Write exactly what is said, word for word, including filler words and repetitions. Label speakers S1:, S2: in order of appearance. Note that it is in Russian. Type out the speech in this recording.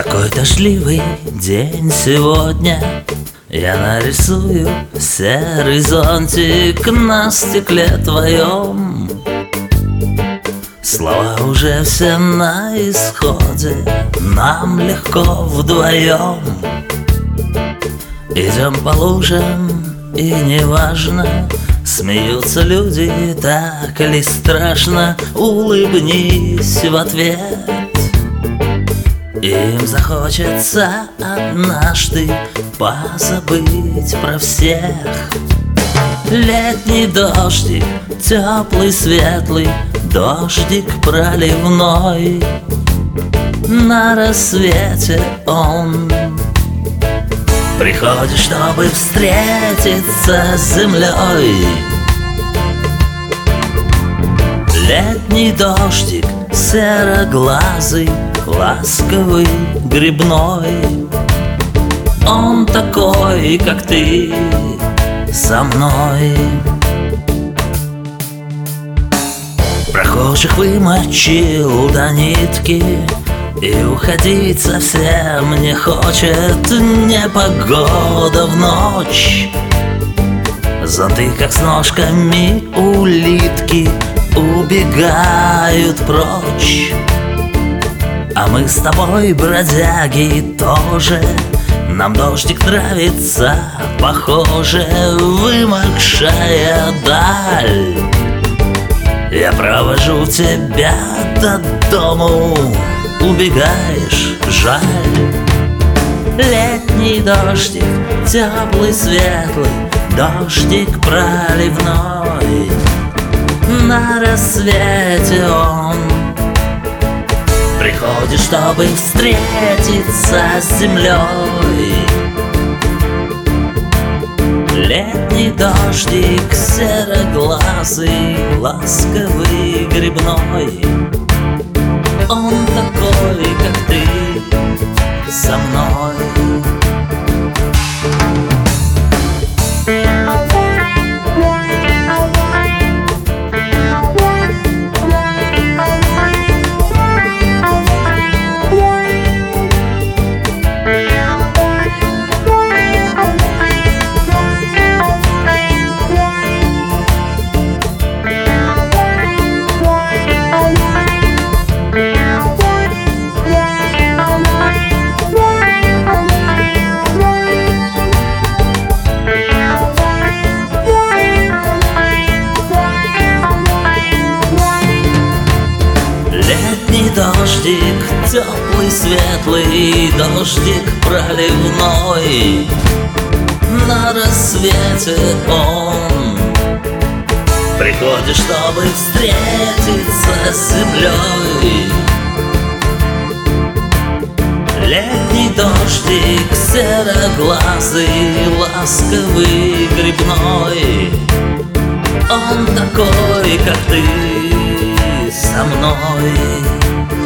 S1: Такой дождливый день сегодня, я нарисую серый зонтик на стекле твоем. Слова уже все на исходе, нам легко вдвоем. Идем по лужам, и неважно, смеются люди, так ли страшно. Улыбнись в ответ, им захочется однажды позабыть про всех. Летний дождик, теплый, светлый, дождик проливной. На рассвете он приходит, чтобы встретиться с землей. Летний дождик, сероглазый, ласковый, грибной. Он такой, как ты, со мной. Прохожих вымочил до нитки, и уходить совсем не хочет. Непогода в ночь, зонты, как с ножками улитки, убегают прочь. А мы с тобой, бродяги, тоже. Нам дождик нравится, похоже, вымокшая даль. Я провожу тебя до дому, убегаешь, жаль. Летний дождик, теплый, светлый, дождик проливной. На рассвете он приходит, чтобы встретиться с землей. Летний дождик, сероглазый, ласковый, грибной. Он такой, как ты, со мной. Дождик, теплый, светлый, дождик проливной. На рассвете он приходит, чтобы встретиться с землей. Летний дождик, сероглазый, ласковый, грибной. Он такой, как ты, со мной.